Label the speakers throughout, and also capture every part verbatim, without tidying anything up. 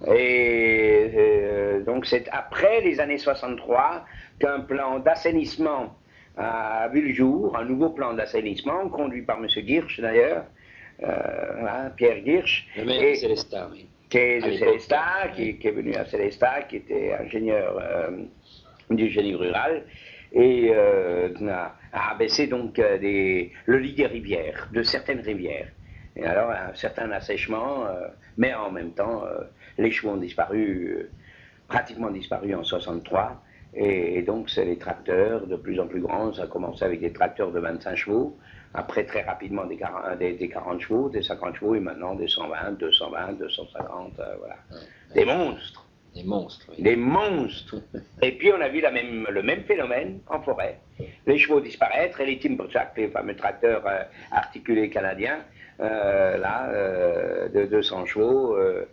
Speaker 1: Et euh, donc c'est après les années soixante-trois qu'un plan d'assainissement a vu le jour, un nouveau plan d'assainissement conduit par M. Guirch d'ailleurs, euh, hein, Pierre Guirch.
Speaker 2: Le maire de Sélestat, oui.
Speaker 1: Qui est de Sélestat,
Speaker 2: oui.
Speaker 1: qui, qui est venu à Sélestat, qui était ingénieur euh, du génie rural, et euh, a, a abaissé donc euh, des, le lit des rivières, de certaines rivières. Et alors un certain assèchement, euh, mais en même temps, euh, les chevaux ont disparu, euh, pratiquement disparu en soixante-trois, et, et donc c'est les tracteurs de plus en plus grands. Ça a commencé avec des tracteurs de vingt-cinq chevaux, après très rapidement des quarante, des, des quarante chevaux, des cinquante chevaux, et maintenant des cent vingt, deux cent vingt, deux cent cinquante, euh, voilà. Ouais, des monstres.
Speaker 2: Des monstres, oui.
Speaker 1: Des monstres. Et puis on a vu la même, le même phénomène en forêt. Les chevaux disparaître et les timberjacks, les fameux tracteurs euh, articulés canadiens, euh, là, euh, de deux cents chevaux, euh,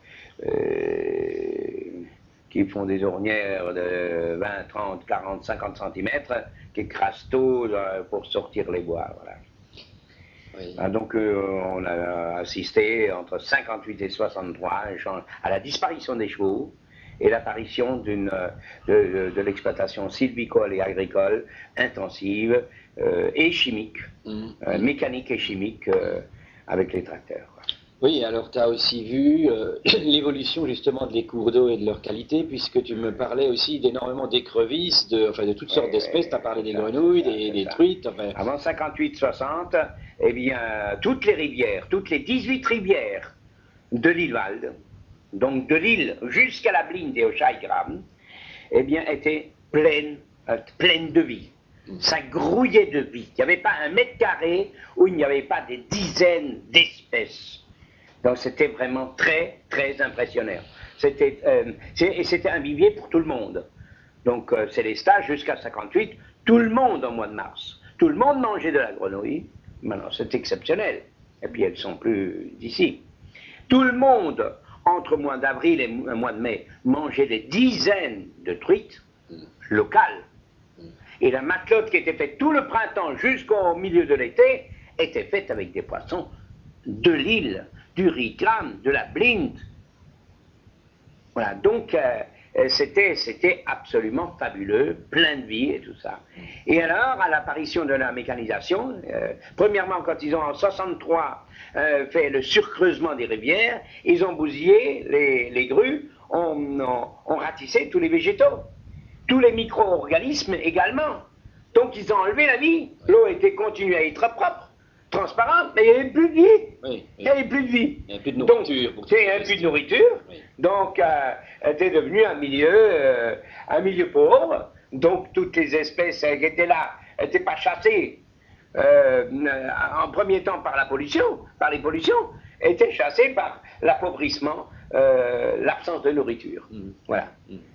Speaker 1: euh, qui font des ornières de vingt, trente, quarante, cinquante centimètres, qui écrasent tout euh, pour sortir les bois. Voilà. Oui. Ah, donc euh, on a assisté entre cinquante-huit et soixante-trois à la disparition des chevaux et l'apparition d'une de, de, de l'exploitation sylvicole et agricole intensive euh, et chimique, mmh. euh, mécanique et chimique euh, avec les tracteurs. Quoi.
Speaker 2: Oui, alors tu as aussi vu euh, l'évolution justement des cours d'eau et de leur qualité, puisque tu me parlais aussi d'énormément d'écrevisses, de, enfin de toutes sortes ouais, d'espèces, tu as parlé des ça, grenouilles, ça, des, des truites. Enfin...
Speaker 1: Avant cinquante-huit soixante, eh bien, toutes les rivières, toutes les dix-huit rivières de l'île Walde, donc de l'île jusqu'à la Blinde et au Scheigram, eh bien, étaient pleines, euh, pleines de vie. Ça grouillait de vie. Il n'y avait pas un mètre carré où il n'y avait pas des dizaines d'espèces. Donc c'était vraiment très, très impressionnant. C'était euh, et c'était un vivier pour tout le monde. Donc euh, Sélestat, jusqu'à cinquante-huit, tout le monde en mois de mars. Tout le monde mangeait de la grenouille. Maintenant, c'est exceptionnel. Et puis elles ne sont plus d'ici. Tout le monde, entre mois d'avril et mois de mai, mangeait des dizaines de truites locales. Et la matelote qui était faite tout le printemps jusqu'au milieu de l'été était faite avec des poissons de l'île, du Riklam, de la Blinde. Voilà, donc euh, c'était c'était absolument fabuleux, plein de vie et tout ça. Et alors, à l'apparition de la mécanisation, euh, premièrement, quand ils ont en soixante-trois euh, fait le surcreusement des rivières, ils ont bousillé les, les grues, ont, ont, ont ratissé tous les végétaux. Tous les micro-organismes également. Donc ils ont enlevé la vie. L'eau était continuée à être propre, transparente, mais il n'y avait plus de vie. Oui, oui. Il n'y avait plus de vie.
Speaker 2: Il n'y avait plus de nourriture.
Speaker 1: Donc, il n'y avait plus de nourriture. Oui. Donc, euh, était devenu un milieu, euh, un milieu pauvre. Donc, toutes les espèces qui étaient là n'étaient pas chassées euh, en premier temps par la pollution, par les pollutions, étaient chassées par l'appauvrissement, euh, l'absence de nourriture. Mmh. Voilà. Mmh.